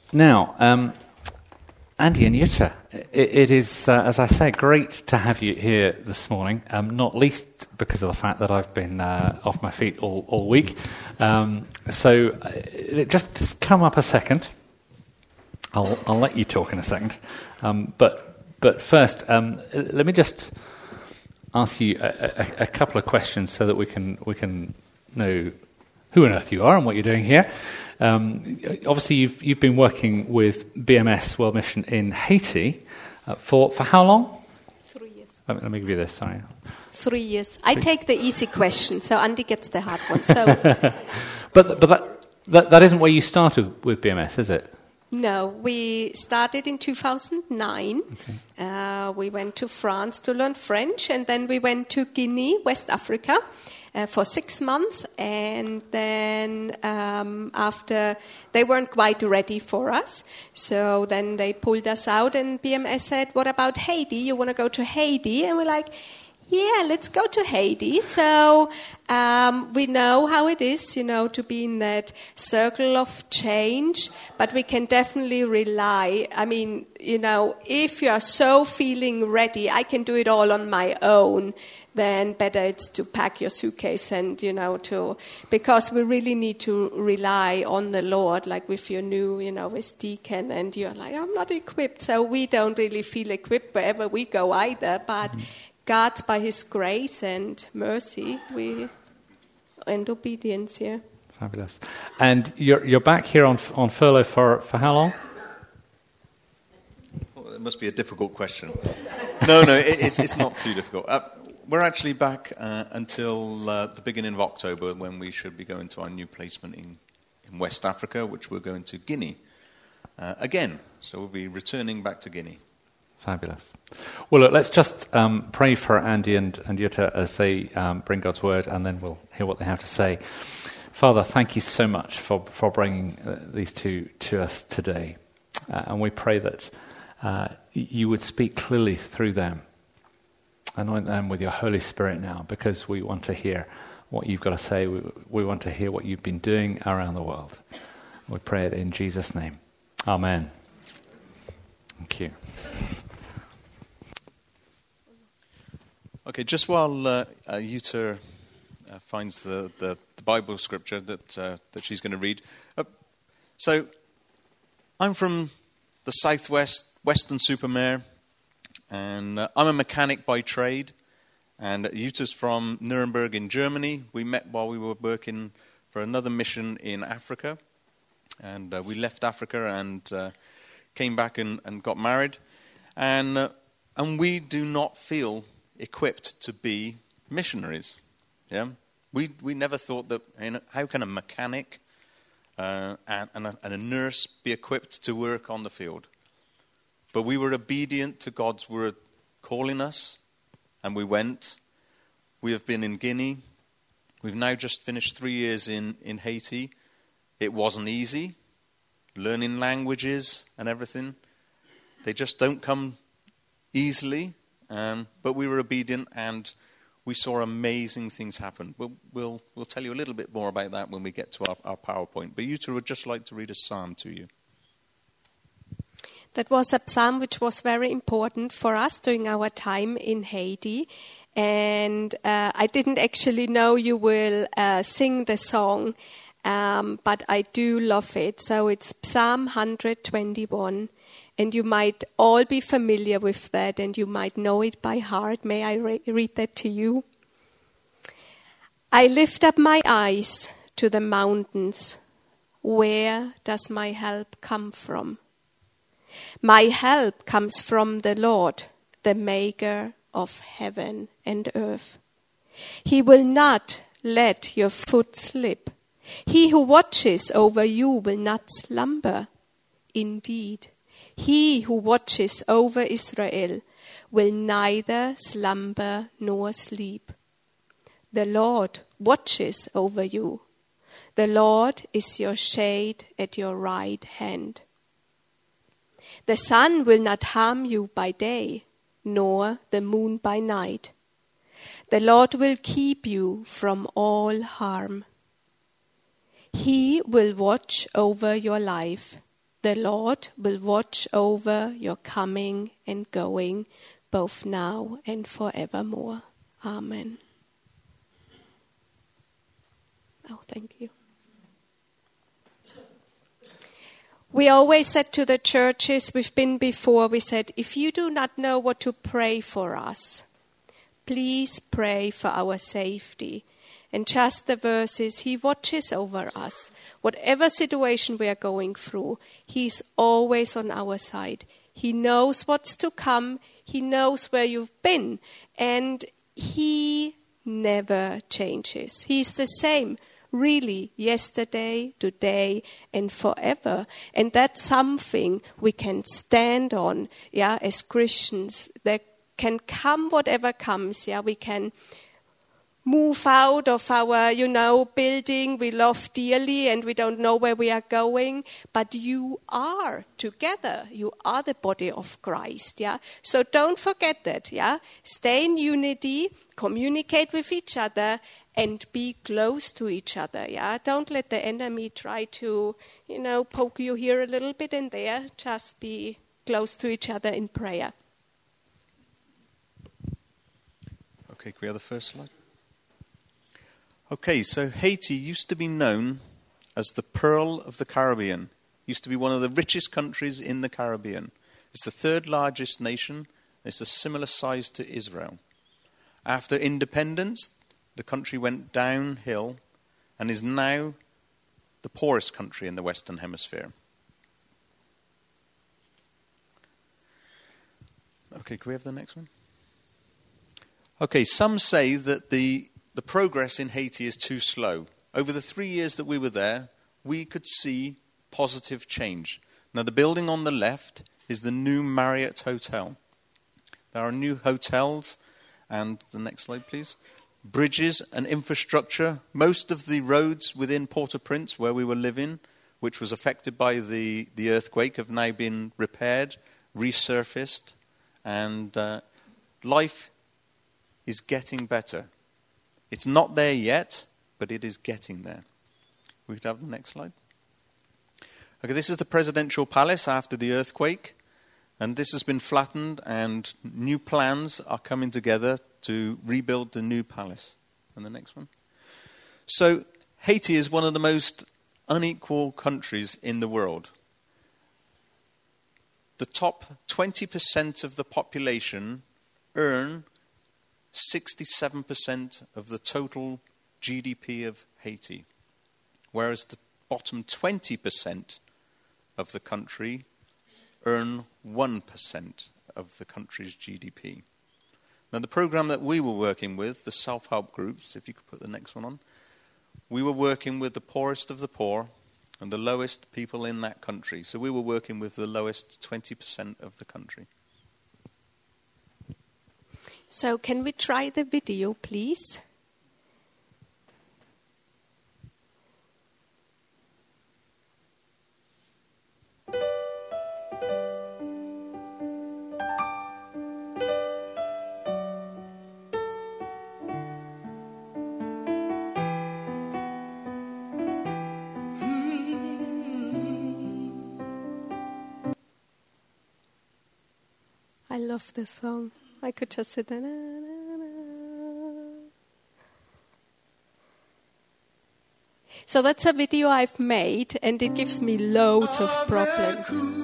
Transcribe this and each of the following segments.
Now, Andy and Jutta, it is, as I say, great to have you here this morning, not least because of the fact that I've been off my feet all week. So just come up a second. I'll let you talk in a second. But first, let me just ask you a couple of questions so that we can know who on earth you are and what you're doing here. Obviously, you've been working with BMS World Mission in Haiti for how long? 3 years. Let me give you this. Sorry. 3 years. I take the easy question, so Andy gets the hard one. So, but that isn't where you started with BMS, is it? No, we started in 2009. Okay. We went to France to learn French, and then we went to Guinea, West Africa, for 6 months. And then after, they weren't quite ready for us. So then they pulled us out, and BMS said, what about Haiti? You want to go to Haiti? And we're like, yeah, let's go to Haiti. So we know how it is, to be in that circle of change, but we can definitely rely. I mean, if you are so feeling ready, I can do it all on my own, then better it's to pack your suitcase and, because we really need to rely on the Lord, like with your new, with Deacon, and you're like, I'm not equipped. So we don't really feel equipped wherever we go either, but God, by His grace and mercy, and obedience, yeah. Fabulous. And you're back here on furlough for how long? Well, it must be a difficult question. No, it's not too difficult. We're actually back until the beginning of October, when we should be going to our new placement in West Africa, which we're going to Guinea again. So we'll be returning back to Guinea. Fabulous. Well, look, let's just pray for Andy and Jutta as they bring God's word, and then we'll hear what they have to say. Father, thank you so much for bringing these two to us today. And we pray that you would speak clearly through them. Anoint them with your Holy Spirit now, because we want to hear what you've got to say. We want to hear what you've been doing around the world. We pray it in Jesus' name. Amen. Thank you. Okay, just while Jutta finds the Bible scripture that she's going to read. So, I'm from the southwest, Western-super-Mare, and I'm a mechanic by trade. And Jutta's from Nuremberg in Germany. We met while we were working for another mission in Africa. And we left Africa and came back and got married. And we do not feel equipped to be missionaries. Yeah, we never thought that. How can a mechanic and a nurse be equipped to work on the field? But we were obedient to God's word calling us, and we went. We have been in Guinea. We've now just finished 3 years in Haiti. It wasn't easy, learning languages and everything. They just don't come easily. But we were obedient, and we saw amazing things happen. We'll tell you a little bit more about that when we get to our PowerPoint. But Jutta would just like to read a psalm to you. That was a psalm which was very important for us during our time in Haiti. And I didn't actually know you will sing the song, but I do love it. So it's Psalm 121. And you might all be familiar with that, and you might know it by heart. May I read that to you? I lift up my eyes to the mountains. Where does my help come from? My help comes from the Lord, the maker of heaven and earth. He will not let your foot slip. He who watches over you will not slumber. Indeed, He who watches over Israel will neither slumber nor sleep. The Lord watches over you. The Lord is your shade at your right hand. The sun will not harm you by day, nor the moon by night. The Lord will keep you from all harm. He will watch over your life. The Lord will watch over your coming and going, both now and forevermore. Amen. Oh, thank you. We always said to the churches we've been before, we said, if you do not know what to pray for us, please pray for our safety. And just the verses, He watches over us. Whatever situation we are going through, He's always on our side. He knows what's to come. He knows where you've been. And He never changes. He's the same, really, yesterday, today, and forever. And that's something we can stand on, as Christians. There can come whatever comes, we can move out of our, building we love dearly and we don't know where we are going, but you are together. You are the body of Christ, So don't forget that, Stay in unity, communicate with each other, and be close to each other, Don't let the enemy try to, poke you here a little bit and there. Just be close to each other in prayer. Okay, can we have the first slide? Okay, so Haiti used to be known as the Pearl of the Caribbean. Used to be one of the richest countries in the Caribbean. It's the third largest nation. It's a similar size to Israel. After independence, the country went downhill and is now the poorest country in the Western Hemisphere. Okay, can we have the next one? Okay, some say that the progress in Haiti is too slow. Over the 3 years that we were there, we could see positive change. Now, the building on the left is the new Marriott Hotel. There are new hotels, and the next slide, please. Bridges and infrastructure. Most of the roads within Port-au-Prince, where we were living, which was affected by the earthquake, have now been repaired, resurfaced, and life is getting better. It's not there yet, but it is getting there. We could have the next slide. Okay, this is the presidential palace after the earthquake, and this has been flattened, and new plans are coming together to rebuild the new palace. And the next one. So Haiti is one of the most unequal countries in the world. The top 20% of the population earn 67% of the total GDP of Haiti, whereas the bottom 20% of the country earn 1% of the country's GDP. Now, the program that we were working with, the self-help groups, if you could put the next one on, we were working with the poorest of the poor and the lowest people in that country. So we were working with the lowest 20% of the country. So can we try the video, please? I love this song. I could just sit there. So that's a video I've made, and it gives me loads of problems.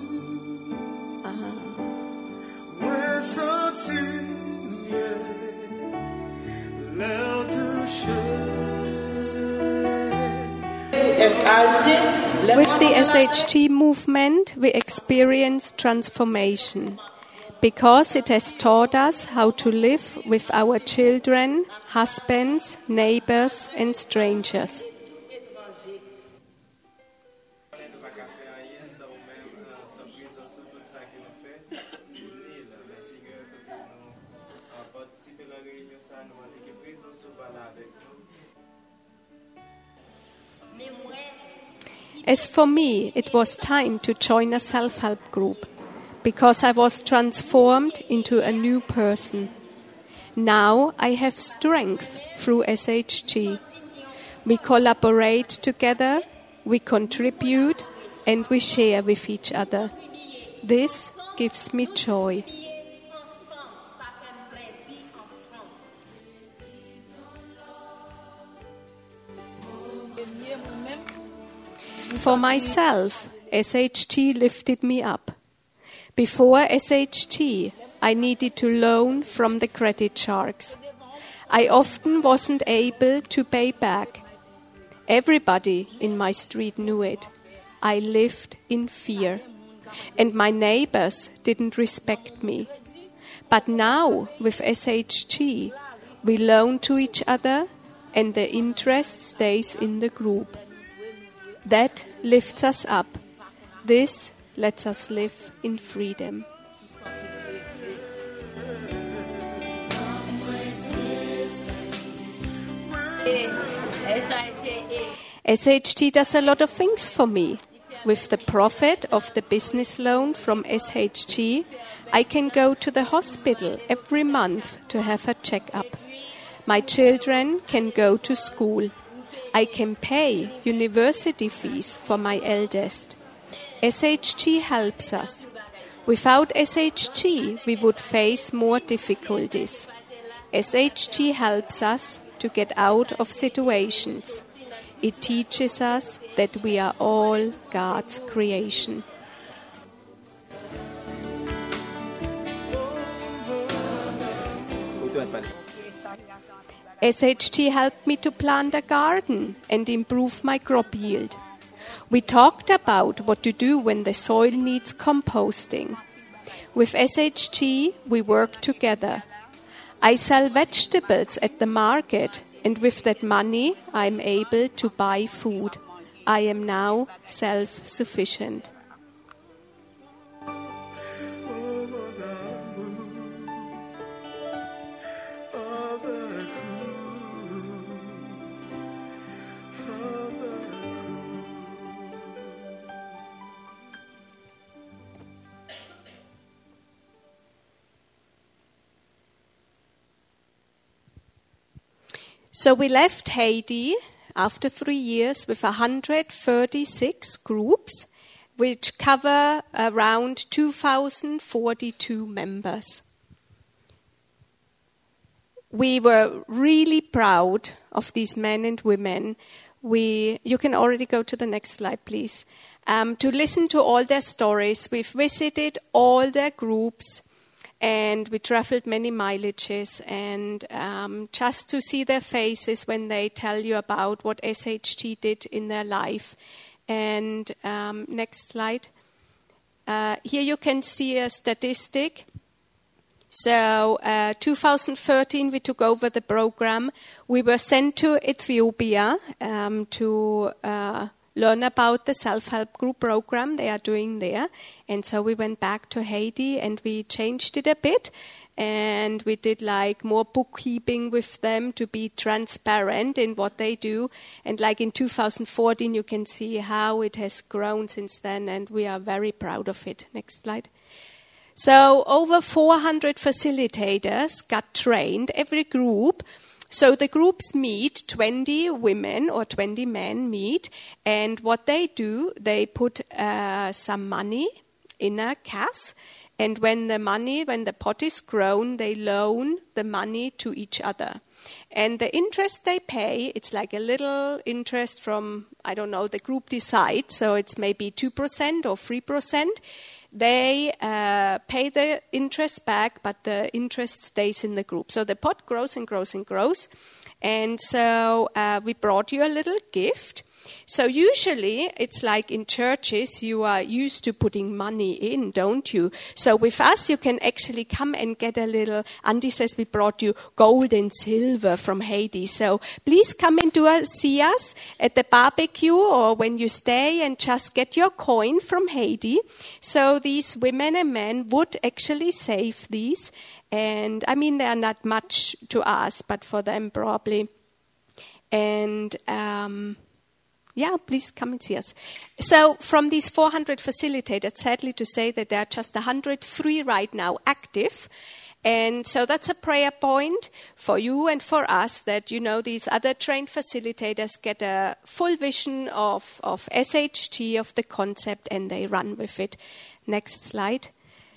With the SHT movement, we experience transformation, because it has taught us how to live with our children, husbands, neighbors, and strangers. As for me, it was time to join a self-help group, because I was transformed into a new person. Now I have strength through SHT. We collaborate together, we contribute, and we share with each other. This gives me joy. For myself, SHT lifted me up. Before SHT, I needed to loan from the credit sharks. I often wasn't able to pay back. Everybody in my street knew it. I lived in fear, and my neighbors didn't respect me. But now, with SHT, we loan to each other, and the interest stays in the group. That lifts us up. This lets us live in freedom. SHT does a lot of things for me. With the profit of the business loan from SHT, I can go to the hospital every month to have a checkup. My children can go to school. I can pay university fees for my eldest. SHT helps us. Without SHT, we would face more difficulties. SHT helps us to get out of situations. It teaches us that we are all God's creation. SHT helped me to plant a garden and improve my crop yield. We talked about what to do when the soil needs composting. With SHT, we work together. I sell vegetables at the market, and with that money, I'm able to buy food. I am now self-sufficient. So we left Haiti after 3 years with 136 groups, which cover around 2,042 members. We were really proud of these men and women. You can already go to the next slide, please. To listen to all their stories. We've visited all their groups. And we traveled many mileages, and just to see their faces when they tell you about what SHT did in their life. And next slide. Here you can see a statistic. So 2013 we took over the program. We were sent to Ethiopia to learn about the self-help group program they are doing there. And so we went back to Haiti and we changed it a bit. And we did like more bookkeeping with them to be transparent in what they do. And like in 2014, you can see how it has grown since then. And we are very proud of it. Next slide. So over 400 facilitators got trained, every group. So the groups meet, 20 women or 20 men meet, and what they do, they put some money in a cash, and when the pot is grown, they loan the money to each other. And the interest they pay, it's like a little interest from, I don't know, the group decides, so it's maybe 2% or 3%. They pay the interest back, but the interest stays in the group. So the pot grows and grows and grows. And so we brought you a little gift. So usually it's like in churches, you are used to putting money in, don't you? So with us, you can actually come and get a little, Andy says we brought you gold and silver from Haiti. So please come and see us at the barbecue or when you stay and just get your coin from Haiti. So these women and men would actually save these. And I mean, they are not much to us, but for them probably. And yeah, please come and see us. So from these 400 facilitators, sadly to say that there are just 103 right now active. And so that's a prayer point for you and for us, that, these other trained facilitators get a full vision of SHG, of the concept, and they run with it. Next slide.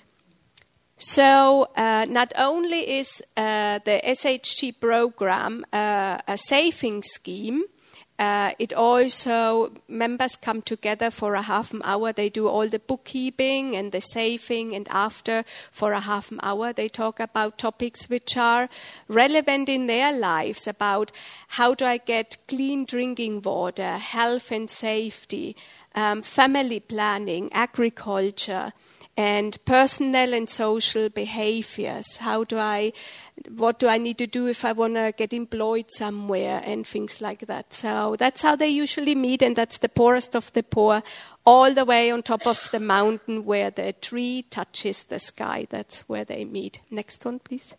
So not only is the SHG program a saving scheme, it also, members come together for a half an hour. They do all the bookkeeping and the saving, and after, for a half an hour, they talk about topics which are relevant in their lives, about how do I get clean drinking water, health and safety, family planning, agriculture, and personal and social behaviors. What do I need to do if I want to get employed somewhere, and things like that. So that's how they usually meet, and that's the poorest of the poor, all the way on top of the mountain where the tree touches the sky. That's where they meet. Next one, please.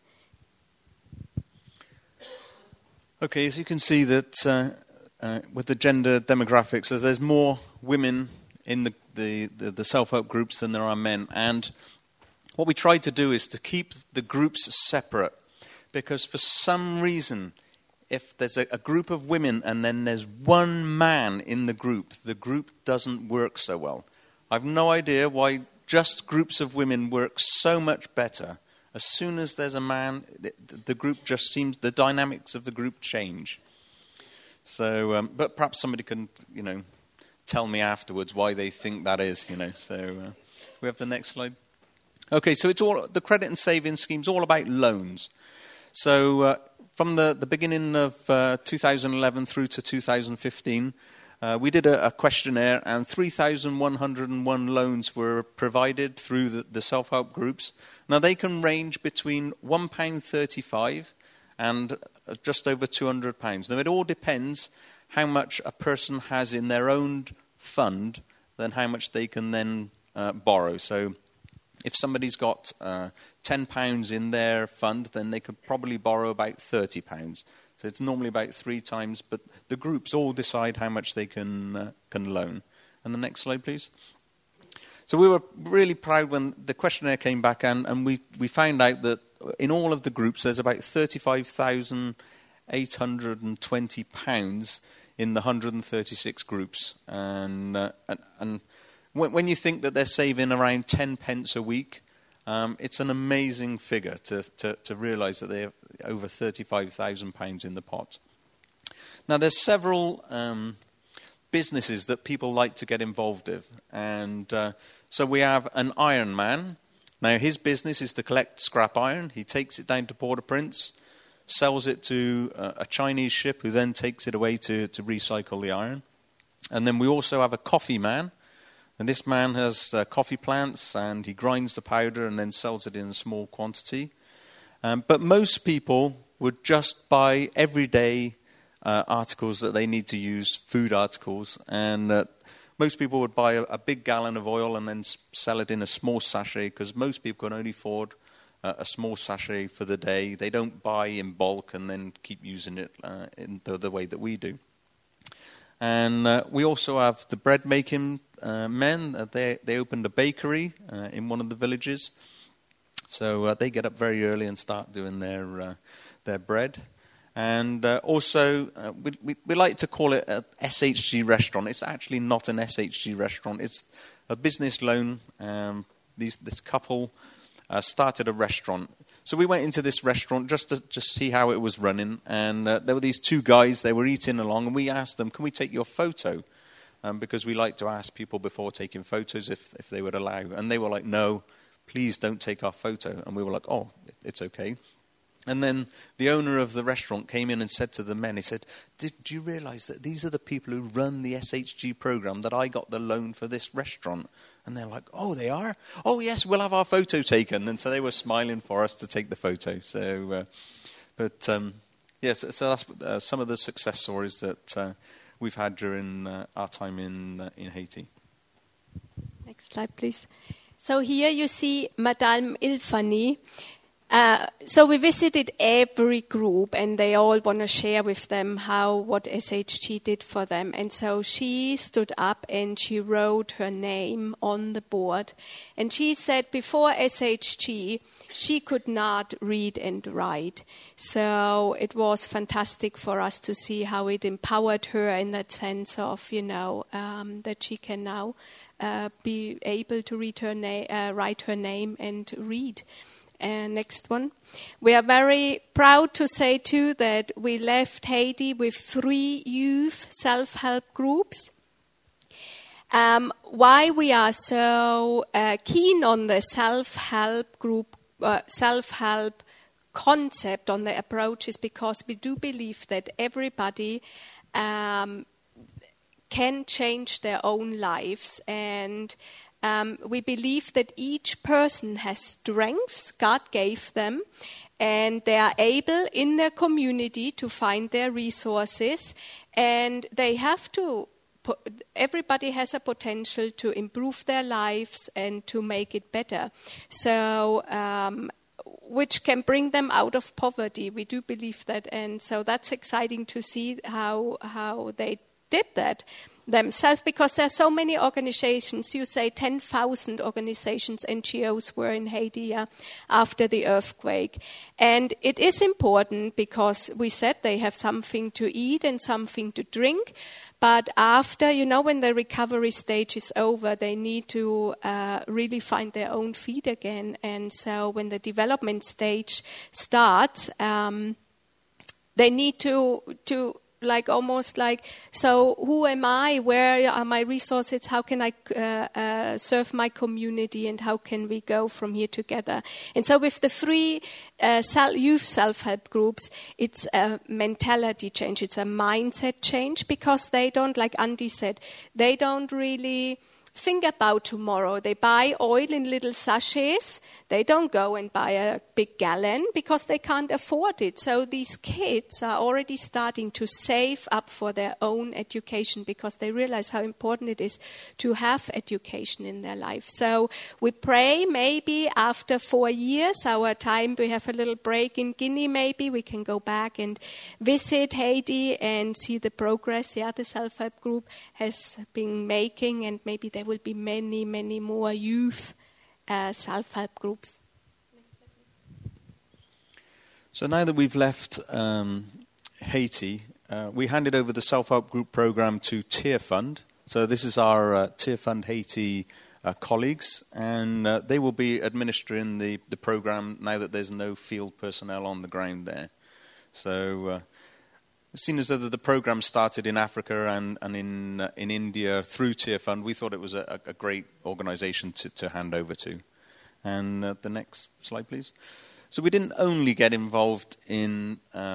Okay, as you can see that with the gender demographics, there's more women in the self-help groups than there are men. And what we try to do is to keep the groups separate, because for some reason, if there's a group of women and then there's one man in the group doesn't work so well. I've no idea why just groups of women work so much better. As soon as there's a man, the group just seems, the dynamics of the group change. So, but perhaps somebody can, tell me afterwards why they think that is, So we have the next slide. Okay, so it's all the credit and savings scheme's all about loans. So from the beginning of 2011 through to 2015, we did a questionnaire, and 3,101 loans were provided through the self-help groups. Now, they can range between £1.35 and just over £200. Now, it all depends how much a person has in their own fund, then how much they can then borrow. So if somebody's got £10 in their fund, then they could probably borrow about £30. So it's normally about 3 times, but the groups all decide how much they can loan. And the next slide, please. So we were really proud when the questionnaire came back, and we found out that in all of the groups there's about £35,820 in the 136 groups. And when you think that they're saving around 10 pence a week, it's an amazing figure to realise that they have over £35,000 in the pot. Now, there's several businesses that people like to get involved with. And so we have an iron man. Now, his business is to collect scrap iron. He takes it down to Port-au-Prince, sells it to a Chinese ship, who then takes it away to recycle the iron. And then we also have a coffee man. And this man has coffee plants, and he grinds the powder and then sells it in a small quantity. But most people would just buy everyday articles that they need to use, food articles. And most people would buy a big gallon of oil and then sell it in a small sachet, because most people can only afford a small sachet for the day. They don't buy in bulk and then keep using it in the way that we do. And we also have the bread making men. They opened a bakery in one of the villages. So they get up very early and start doing their bread. And also, we like to call it a SHG restaurant. It's actually not an SHG restaurant. It's a business loan. This couple started a restaurant. So we went into this restaurant just to see how it was running. And there were these 2 guys. They were eating along. And we asked them, can we take your photo? Because we like to ask people before taking photos if they would allow. And they were like, no, please don't take our photo. And we were like, oh, it's okay. And then the owner of the restaurant came in and said to the men, he said, do you realize that these are the people who run the SHG program, that I got the loan for this restaurant? And they're like, oh, they are? Oh, yes, we'll have our photo taken. And so they were smiling for us to take the photo. So, yes, so that's some of the success stories that we've had during our time in Haiti. Next slide, please. So here you see Madame Ilfani. So we visited every group, and they all want to share with them what SHG did for them. And so she stood up and she wrote her name on the board. And she said before SHG, she could not read and write. So it was fantastic for us to see how it empowered her in that sense of, that she can now be able to write her name and read. Next one. We are very proud to say too that we left Haiti with 3 youth self-help groups. Why we are so keen on the self-help group, self-help concept on the approach is because we do believe that everybody can change their own lives, and we believe that each person has strengths God gave them, and they are able in their community to find their resources, and they have to. Everybody has a potential to improve their lives and to make it better. So, which can bring them out of poverty. We do believe that, and so that's exciting to see how they did that themselves, because there are so many organizations. You say 10,000 organizations, NGOs were in Haiti after the earthquake. And it is important because we said they have something to eat and something to drink. But after, when the recovery stage is over, they need to really find their own feet again. And so when the development stage starts, they need to so who am I? Where are my resources? How can I serve my community? And how can we go from here together? And so with the 3 youth self-help groups, it's a mentality change. It's a mindset change, because they don't, like Andy said, they don't really think about tomorrow. They buy oil in little sachets. They don't go and buy a big gallon because they can't afford it. So these kids are already starting to save up for their own education because they realize how important it is to have education in their life. So we pray maybe after 4 years, our time, we have a little break in Guinea maybe, we can go back and visit Haiti and see the progress the self-help group has been making, and maybe there will be many, many more youth self-help groups. So now that we've left Haiti, we handed over the self-help group program to Tear Fund. So this is our Tear Fund Haiti colleagues, and they will be administering the program now that there's no field personnel on the ground there. So it's seen as though the program started in Africa and in India through Tear Fund. We thought it was a great organization to hand over to. And the next slide, please. So we didn't only get involved in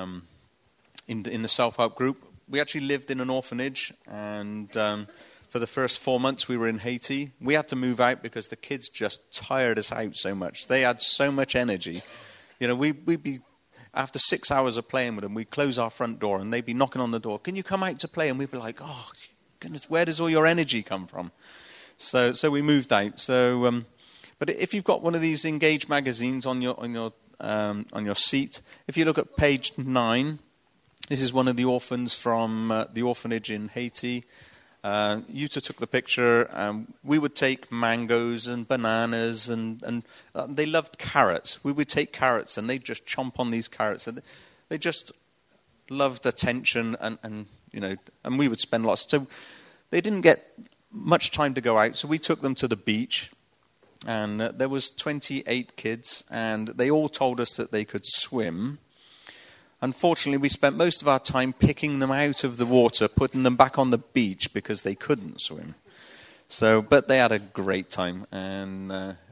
the self-help group. We actually lived in an orphanage, and for the first 4 months we were in Haiti. We had to move out because the kids just tired us out so much. They had so much energy. We'd be, after 6 hours of playing with them, we'd close our front door and they'd be knocking on the door. Can you come out to play? And we'd be like, oh, goodness, where does all your energy come from? So we moved out. So, but if you've got one of these Engage magazines on your seat, if you look at page 9, this is one of the orphans from the orphanage in Haiti. Yuta took the picture. We would take mangoes and bananas, and they loved carrots. We would take carrots, and they'd just chomp on these carrots. And they just loved attention, and we would spend lots. So they didn't get much time to go out, so we took them to the beach. And there was 28 kids, and they all told us that they could swim. Unfortunately, we spent most of our time picking them out of the water, putting them back on the beach because they couldn't swim. So, but they had a great time, and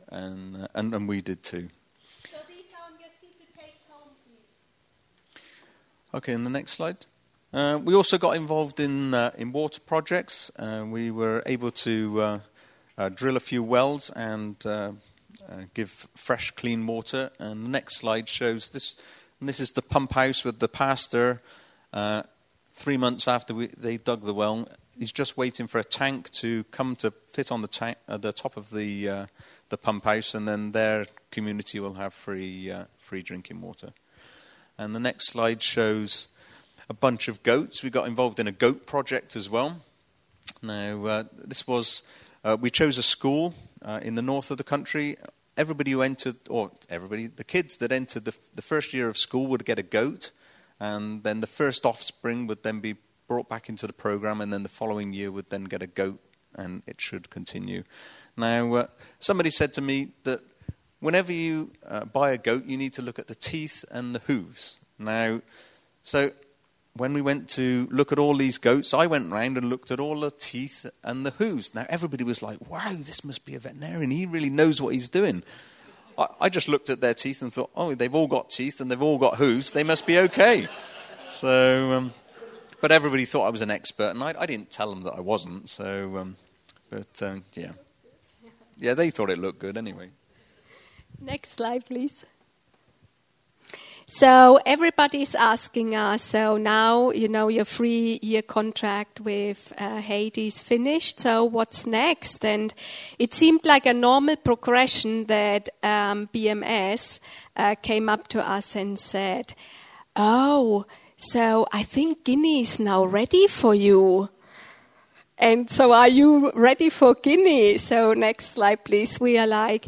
we did too. So these are on your seat to take home, please. Okay, and the next slide. We also got involved in water projects. We were able to drill a few wells and give fresh, clean water. And the next slide shows this. And this is the pump house with the pastor. 3 months after they dug the well, he's just waiting for a tank to come to fit on the tank at the top of the pump house, and then their community will have free drinking water. And the next slide shows a bunch of goats. We got involved in a goat project as well. Now, this was, we chose a school in the north of the country. Everybody who entered, the kids that entered the first year of school would get a goat, and then the first offspring would then be brought back into the program, and then the following year would then get a goat, and it should continue. Now, somebody said to me that whenever you buy a goat, you need to look at the teeth and the hooves. Now, so when we went to look at all these goats, I went round and looked at all the teeth and the hooves. Now, everybody was like, wow, this must be a veterinarian. He really knows what he's doing. I just looked at their teeth and thought, oh, they've all got teeth and they've all got hooves. They must be okay. So, but everybody thought I was an expert, and I didn't tell them that I wasn't. So, yeah. Yeah, they thought it looked good anyway. Next slide, please. So everybody's asking us, so now, your 3-year contract with Haiti's finished, so what's next? And it seemed like a normal progression that BMS came up to us and said, oh, so I think Guinea is now ready for you. And so are you ready for Guinea? So next slide, please. We are like,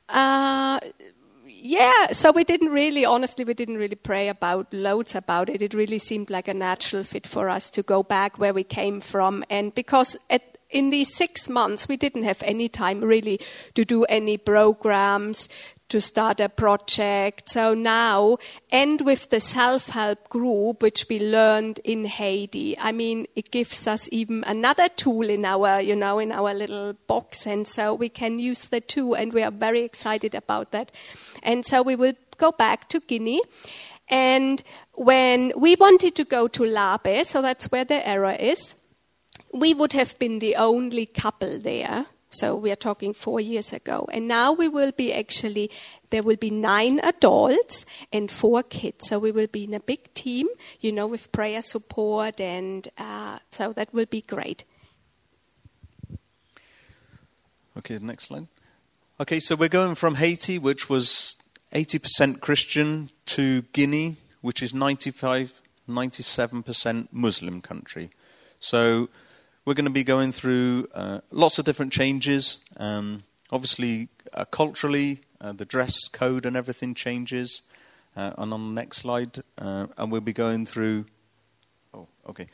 yeah, so we didn't really pray loads about it. It really seemed like a natural fit for us to go back where we came from. And because in these 6 months, we didn't have any time really to do any programs, to start a project. So now, and with the self-help group, which we learned in Haiti, I mean, it gives us even another tool in our, in our little box. And so we can use the two, and we are very excited about that. And so we will go back to Guinea. And when we wanted to go to Labe, so that's where the error is, we would have been the only couple there. So we are talking 4 years ago. And now we will be there will be 9 adults and 4 kids. So we will be in a big team, with prayer support. And so that will be great. Okay, next slide. Okay, so we're going from Haiti, which was 80% Christian, to Guinea, which is 97% Muslim country. So we're going to be going through lots of different changes. Obviously, culturally, the dress code and everything changes. And on the next slide, and we'll be going through... Oh, okay.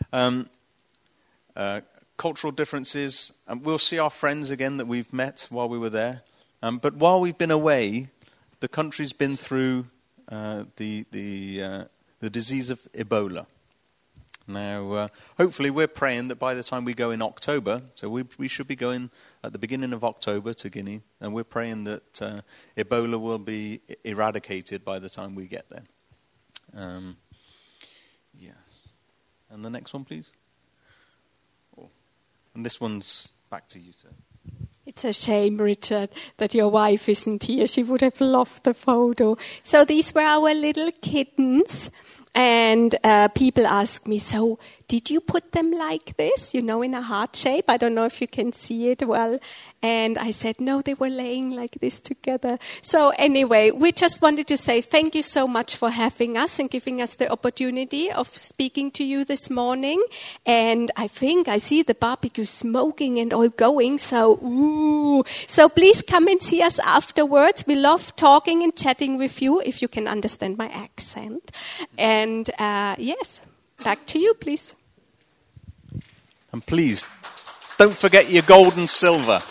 Cultural differences. And we'll see our friends again that we've met while we were there. But while we've been away, the country's been through the disease of Ebola. Now, hopefully we're praying that by the time we go in October, so we should be going at the beginning of October to Guinea, and we're praying that Ebola will be eradicated by the time we get there. Yes. And the next one, please. Oh. And this one's back to you, sir. It's a shame, Richard, that your wife isn't here. She would have loved the photo. So these were our little kittens. And people ask me, so did you put them like this, in a heart shape? I don't know if you can see it well. And I said, no, they were laying like this together. So anyway, we just wanted to say thank you so much for having us and giving us the opportunity of speaking to you this morning. And I think I see the barbecue smoking and all going. So please come and see us afterwards. We love talking and chatting with you, if you can understand my accent. And yes, back to you, please. And please, don't forget your gold and silver.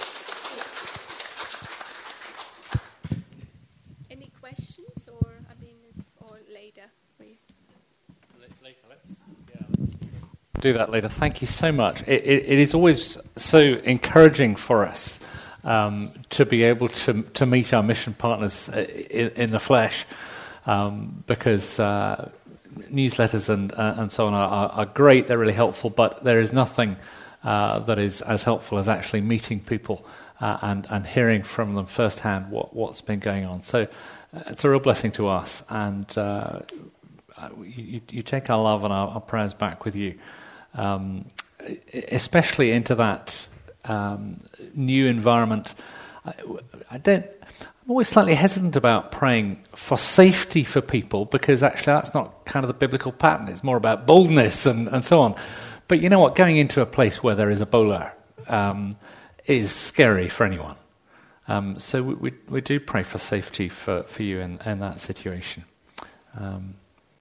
Any questions, or later? Later, let's do that later. Thank you so much. It is always so encouraging for us to be able to meet our mission partners in the flesh, because newsletters and so on are great, they're really helpful, but there is nothing that is as helpful as actually meeting people and hearing from them firsthand what's been going on. So it's a real blessing to us, and you take our love and our prayers back with you. especially into that new environment, I'm always slightly hesitant about praying for safety for people, because actually that's not kind of the biblical pattern. It's more about boldness and so on. But you know what? Going into a place where there is Ebola is scary for anyone. So we do pray for safety for you in that situation.